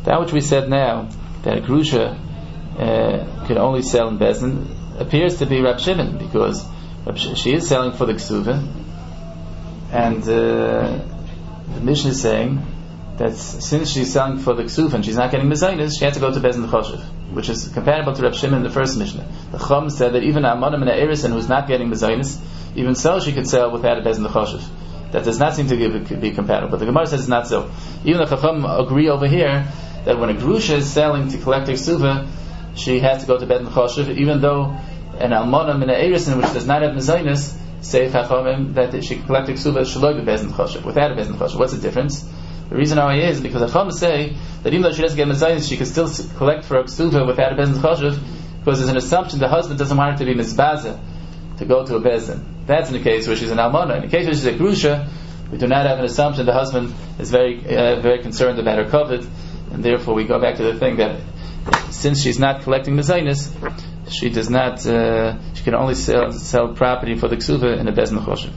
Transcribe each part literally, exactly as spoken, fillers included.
That which we said now, that a grusha uh, can only sell in Bezdin, appears to be Rab Shimon, because Rab Sh- she is selling for the ksuva, and uh, the Mishnah is saying that since she's selling for the ksuva and she's not getting mezainis, she had to go to Bezdin Choshev, which is comparable to Rab Shimon in the first Mishnah. The Chum said that even a Amanim and a Erison who's not getting mezainis, even so she could sell without a Bezdin Choshev. That does not seem to give, be compatible. But the Gemara says it's not so. Even the Chacham agree over here that when a grusha is selling to collect her ksuva, she has to go to Bezdin Choshev, even though an almonim and an erison which does not have mezainis say Chachamim that she can collect her ksuva shaloi be Bezdin Choshev, without a Bezdin Choshev. What's the difference? The reason why is because the Chacham say that even though she doesn't get mezainis, she can still collect for her ksuva without a Bezdin Choshev, because there's an assumption the husband doesn't want her to be mizbaza, to go to a Bezdin. That's in the case where she's an almana. In the case where she's a grusha, we do not have an assumption the husband is very uh, very concerned about her covet, and therefore we go back to the thing that since she's not collecting mezainis, she does not uh, she can only sell, sell property for the ksuva in a Bezdin Choshev.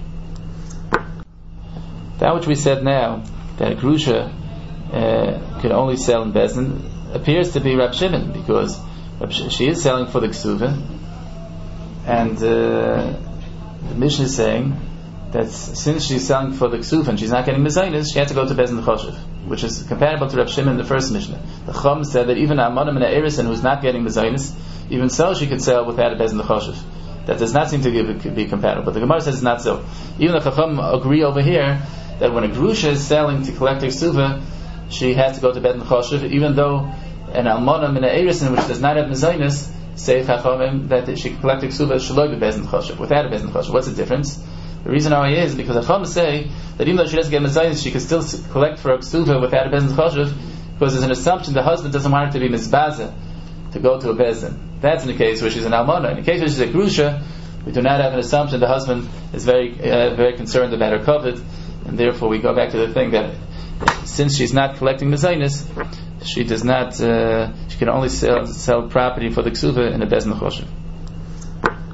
That which we said now, that a grusha uh, can only sell in Bezdin, appears to be Rab Shimon, because Rab Sh- she is selling for the ksuva, and uh, the Mishnah is saying that since she's selling for the ksuva and she's not getting mezainis, she had to go to Bezdin Choshev, which is comparable to Rab Shimon in the first Mishnah. The Chum said that even a Amanim and a Erison who's not getting mezainis, even so she could sell without a Bezdin Choshev. That does not seem to give, be compatible. But the Gemara says it's not so. Even the Chacham agree over here that when a grusha is selling to collect her ksuva, she has to go to Bezdin Choshev, even though an Almonim and an Erison which does not have mezainis say Chachamim that she can collect her ksuva shaloi be Bezdin Choshev, without a Bezdin Choshev. What's the difference? The reason why is because the Chacham say that even though she doesn't get mezainis, she can still collect for her ksuva without a Bezdin Choshev, because there's an assumption the husband doesn't want her to be mizbaza, to go to a Bezdin. That's in the case where she's an almana. In the case where she's a grusha, we do not have an assumption the husband is very uh, very concerned about her covet, and therefore we go back to the thing that since she's not collecting mezainis, she does not uh, she can only sell, sell property for the ksuva in a Bezdin Choshev.